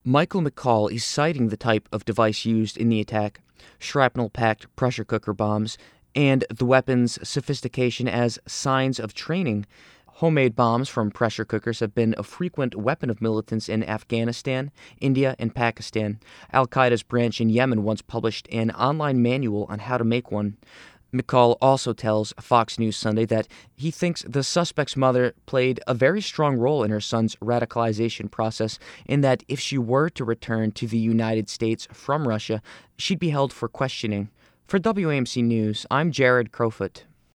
Michael McCall is citing the type of device used in the attack, shrapnel-packed pressure cooker bombs, and the weapon's sophistication as signs of training. Homemade bombs from pressure cookers have been a frequent weapon of militants in Afghanistan, India, and Pakistan. Al-Qaeda's branch in Yemen once published an online manual on how to make one. McCall also tells Fox News Sunday that he thinks the suspect's mother played a very strong role in her son's radicalization process, and that if she were to return to the United States from Russia, she'd be held for questioning. For WAMC News, I'm Jared Crowfoot.